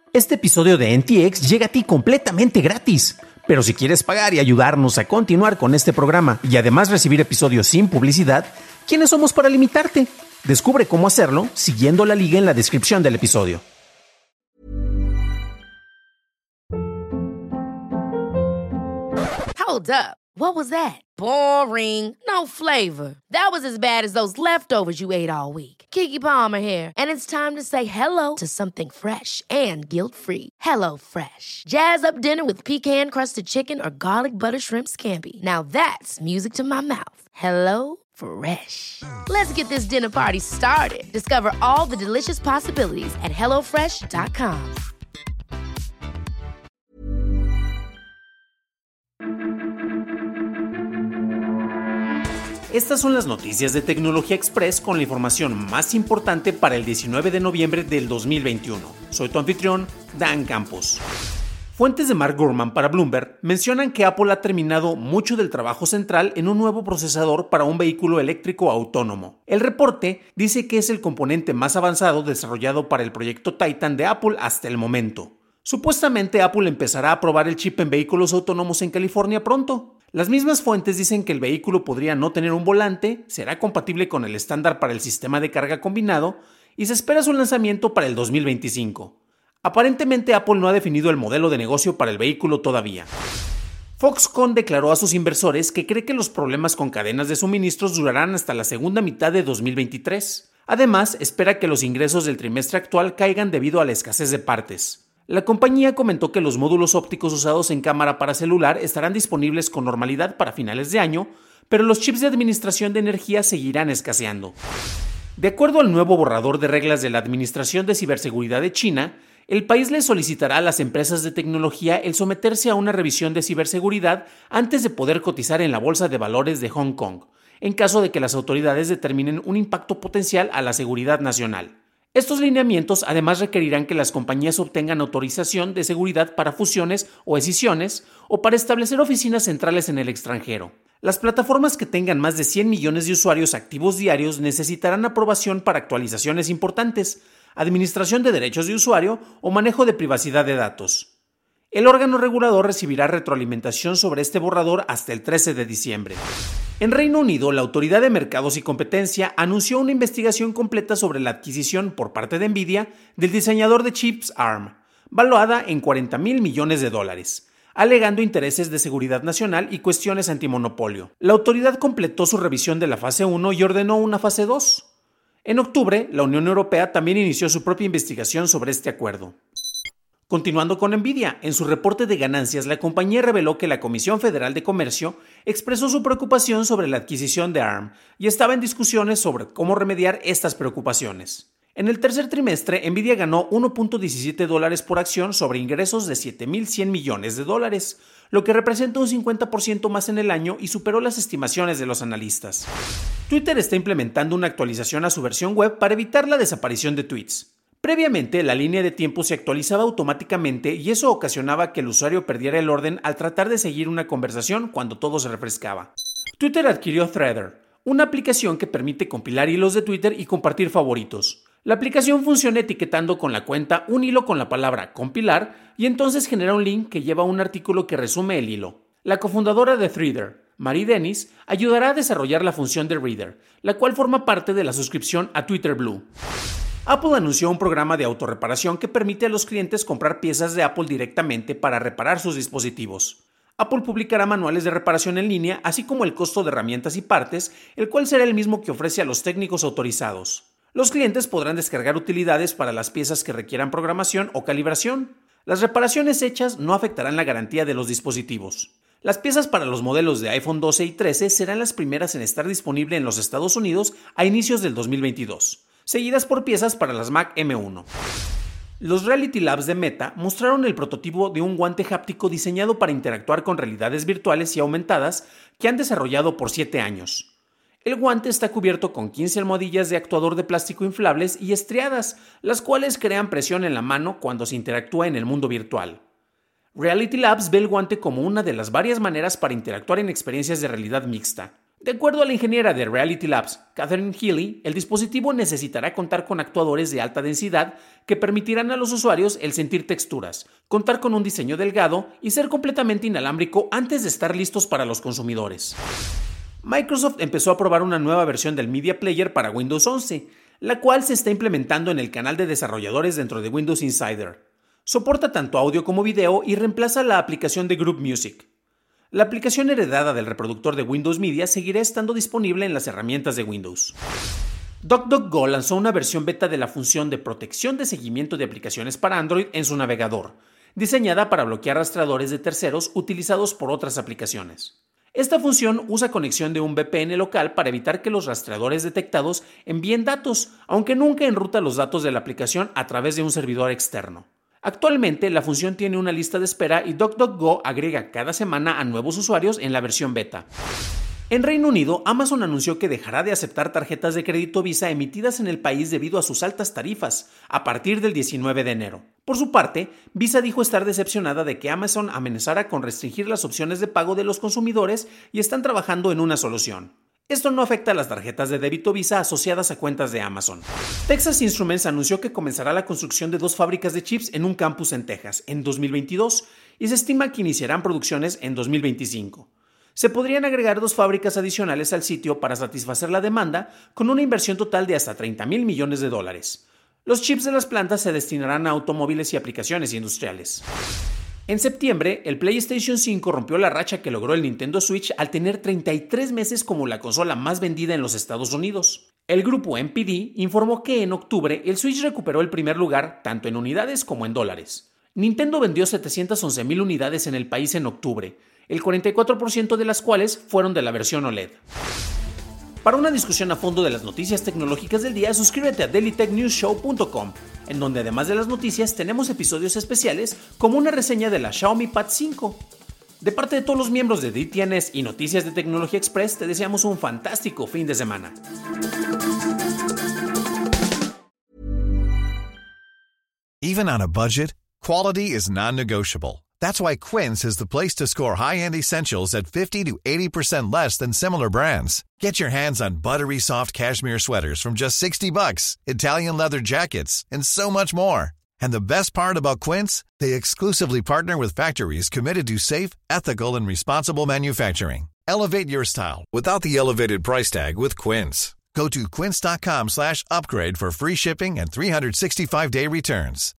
Este episodio de NTX llega a ti completamente gratis. Pero si quieres pagar y ayudarnos a continuar con este programa y además recibir episodios sin publicidad, ¿quiénes somos para limitarte? Descubre cómo hacerlo siguiendo la liga en la descripción del episodio. Hold up. What was that? Boring. No flavor. That was as bad as those leftovers you ate all week. Keke Palmer here, and it's time to say hello to something fresh and guilt-free. Hello Fresh. Jazz up dinner with pecan-crusted chicken or garlic butter shrimp scampi. Now that's music to my mouth. Hello Fresh. Let's get this dinner party started. Discover all the delicious possibilities at hellofresh.com. Estas son las noticias de Tecnología Express con la información más importante para el 19 de noviembre del 2021. Soy tu anfitrión, Dan Campos. Fuentes de Mark Gurman para Bloomberg mencionan que Apple ha terminado mucho del trabajo central en un nuevo procesador para un vehículo eléctrico autónomo. El reporte dice que es el componente más avanzado desarrollado para el proyecto Titan de Apple hasta el momento. Supuestamente Apple empezará a probar el chip en vehículos autónomos en California pronto. Las mismas fuentes dicen que el vehículo podría no tener un volante, será compatible con el estándar para el sistema de carga combinado y se espera su lanzamiento para el 2025. Aparentemente Apple no ha definido el modelo de negocio para el vehículo todavía. Foxconn declaró a sus inversores que cree que los problemas con cadenas de suministros durarán hasta la segunda mitad de 2023. Además, espera que los ingresos del trimestre actual caigan debido a la escasez de partes. La compañía comentó que los módulos ópticos usados en cámara para celular estarán disponibles con normalidad para finales de año, pero los chips de administración de energía seguirán escaseando. De acuerdo al nuevo borrador de reglas de la Administración de Ciberseguridad de China, el país le solicitará a las empresas de tecnología el someterse a una revisión de ciberseguridad antes de poder cotizar en la Bolsa de Valores de Hong Kong, en caso de que las autoridades determinen un impacto potencial a la seguridad nacional. Estos lineamientos además requerirán que las compañías obtengan autorización de seguridad para fusiones o escisiones o para establecer oficinas centrales en el extranjero. Las plataformas que tengan más de 100 millones de usuarios activos diarios necesitarán aprobación para actualizaciones importantes, administración de derechos de usuario o manejo de privacidad de datos. El órgano regulador recibirá retroalimentación sobre este borrador hasta el 13 de diciembre. En Reino Unido, la Autoridad de Mercados y Competencia anunció una investigación completa sobre la adquisición por parte de Nvidia del diseñador de chips ARM, valuada en $40,000 millones, alegando intereses de seguridad nacional y cuestiones antimonopolio. La autoridad completó su revisión de la fase 1 y ordenó una fase 2. En octubre, la Unión Europea también inició su propia investigación sobre este acuerdo. Continuando con Nvidia, en su reporte de ganancias, la compañía reveló que la Comisión Federal de Comercio expresó su preocupación sobre la adquisición de ARM y estaba en discusiones sobre cómo remediar estas preocupaciones. En el tercer trimestre, Nvidia ganó $1.17 por acción sobre ingresos de $7,100 millones, lo que representa un 50% más en el año y superó las estimaciones de los analistas. Twitter está implementando una actualización a su versión web para evitar la desaparición de tweets. Previamente, la línea de tiempo se actualizaba automáticamente y eso ocasionaba que el usuario perdiera el orden al tratar de seguir una conversación cuando todo se refrescaba. Twitter adquirió Threader, una aplicación que permite compilar hilos de Twitter y compartir favoritos. La aplicación funciona etiquetando con la cuenta un hilo con la palabra compilar y entonces genera un link que lleva a un artículo que resume el hilo. La cofundadora de Threader, Marie Dennis, ayudará a desarrollar la función de Reader, la cual forma parte de la suscripción a Twitter Blue. Apple anunció un programa de autorreparación que permite a los clientes comprar piezas de Apple directamente para reparar sus dispositivos. Apple publicará manuales de reparación en línea, así como el costo de herramientas y partes, el cual será el mismo que ofrece a los técnicos autorizados. Los clientes podrán descargar utilidades para las piezas que requieran programación o calibración. Las reparaciones hechas no afectarán la garantía de los dispositivos. Las piezas para los modelos de iPhone 12 y 13 serán las primeras en estar disponibles en los Estados Unidos a inicios del 2022. Seguidas por piezas para las Mac M1. Los Reality Labs de Meta mostraron el prototipo de un guante háptico diseñado para interactuar con realidades virtuales y aumentadas que han desarrollado por 7 años. El guante está cubierto con 15 almohadillas de actuador de plástico inflables y estriadas, las cuales crean presión en la mano cuando se interactúa en el mundo virtual. Reality Labs ve el guante como una de las varias maneras para interactuar en experiencias de realidad mixta. De acuerdo a la ingeniera de Reality Labs, Catherine Healy, el dispositivo necesitará contar con actuadores de alta densidad que permitirán a los usuarios el sentir texturas, contar con un diseño delgado y ser completamente inalámbrico antes de estar listos para los consumidores. Microsoft empezó a probar una nueva versión del Media Player para Windows 11, la cual se está implementando en el canal de desarrolladores dentro de Windows Insider. Soporta tanto audio como video y reemplaza la aplicación de Group Music. La aplicación heredada del reproductor de Windows Media seguirá estando disponible en las herramientas de Windows. DuckDuckGo lanzó una versión beta de la función de protección de seguimiento de aplicaciones para Android en su navegador, diseñada para bloquear rastreadores de terceros utilizados por otras aplicaciones. Esta función usa conexión de un VPN local para evitar que los rastreadores detectados envíen datos, aunque nunca enruta los datos de la aplicación a través de un servidor externo. Actualmente, la función tiene una lista de espera y DuckDuckGo agrega cada semana a nuevos usuarios en la versión beta. En Reino Unido, Amazon anunció que dejará de aceptar tarjetas de crédito Visa emitidas en el país debido a sus altas tarifas, a partir del 19 de enero. Por su parte, Visa dijo estar decepcionada de que Amazon amenazara con restringir las opciones de pago de los consumidores y están trabajando en una solución. Esto no afecta a las tarjetas de débito Visa asociadas a cuentas de Amazon. Texas Instruments anunció que comenzará la construcción de 2 fábricas de chips en un campus en Texas en 2022 y se estima que iniciarán producciones en 2025. Se podrían agregar 2 fábricas adicionales al sitio para satisfacer la demanda con una inversión total de hasta $30,000 millones. Los chips de las plantas se destinarán a automóviles y aplicaciones industriales. En septiembre, el PlayStation 5 rompió la racha que logró el Nintendo Switch al tener 33 meses como la consola más vendida en los Estados Unidos. El grupo NPD informó que en octubre el Switch recuperó el primer lugar tanto en unidades como en dólares. Nintendo vendió 711,000 unidades en el país en octubre, el 44% de las cuales fueron de la versión OLED. Para una discusión a fondo de las noticias tecnológicas del día, suscríbete a dailytechnewsshow.com, en donde además de las noticias tenemos episodios especiales como una reseña de la Xiaomi Pad 5. De parte de todos los miembros de DTNS y Noticias de Tecnología Express, te deseamos un fantástico fin de semana. Even on a budget, quality is non-negotiable. That's why Quince is the place to score high-end essentials at 50 to 80% less than similar brands. Get your hands on buttery soft cashmere sweaters from just $60, Italian leather jackets, and so much more. And the best part about Quince, they exclusively partner with factories committed to safe, ethical, and responsible manufacturing. Elevate your style without the elevated price tag with Quince. Go to quince.com/upgrade for free shipping and 365-day returns.